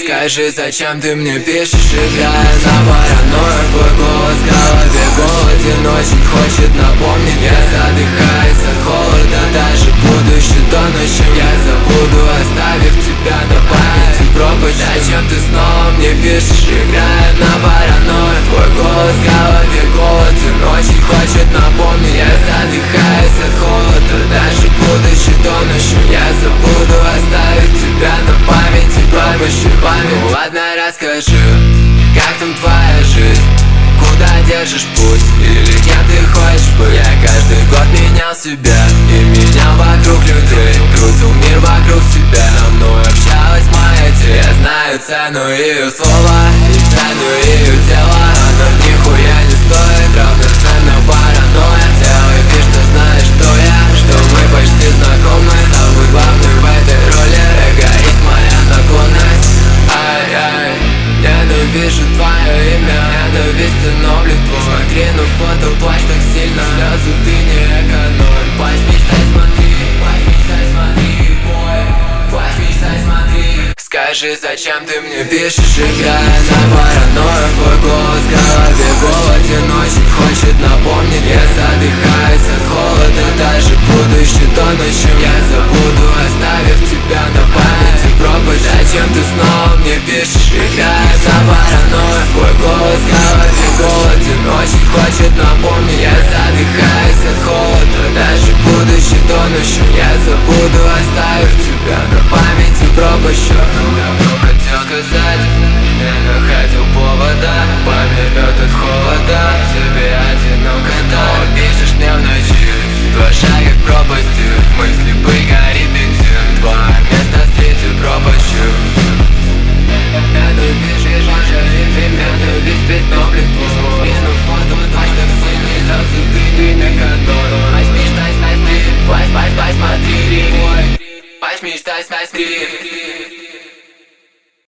Скажи, зачем ты мне пишешь, играя на паранойю? Твой голос в голове голоден, очень хочет напомнить. Я задыхаюсь от холода, даже будущее тонущим я забуду, оставив тебя на памяти пропасть. Зачем ты снова мне пишешь, играя на паранойю? Твой голос в голове голоден, очень хочет напомнить. Я задыхаюсь от холода, даже будущее тонущим я забуду, оставив тебя на памяти пропасть. Ну ладно, расскажи, как там твоя жизнь? Куда держишь путь? Или кем ты хочешь быть? Я каждый год менял себя и менял вокруг людей, крутил мир вокруг себя. Со мной общалась моя тело, я знаю цену ее слова и цену ее тела. Оно нихуя не стоит, равноценно паранойя. Делай вид, что знаешь, что я, что мы почти знакомы. Самый главный в этой роли эгоист, моя наклонность. Ай-ай, ненавижу твое имя, ненависть становлюсь. Посмотри на фото, плачь так сильно, слезы ты не экономь. Плачь, мечтай, смотри, плачь, мечтай, смотри, бой. Плачь, мечтай, смотри. Скажи, зачем ты мне пишешь, играя на паранойю? Твой голос в голове голоден, очень хочет напомнить. Я задыхаюсь от холода, даже будущее тонущим я забуду, оставив тебя на памяти пропасть. Зачем ты снова мне пишешь, играя на паранойю? Твой голос в голове голоден, очень хочет напомнить. Я задыхаюсь от холода, даже будущее тонущим я забуду, оставив тебя на памяти пропасть. Давно хотел сказать, не находил повода, померет от холода, тебе одиноко так. Пишешь мне в ночи, два шага к пропасти, мысли горит бензин, два места встретил пропащу. Ненавижу жизнь, ненависть бессмыслен. Посмотри на фото, плачь так сильно, слезы ты не экономишь. Плачь, мечтай, смотри, плачь, плачь, плачь, смотри, плачь, мечтай, смотри.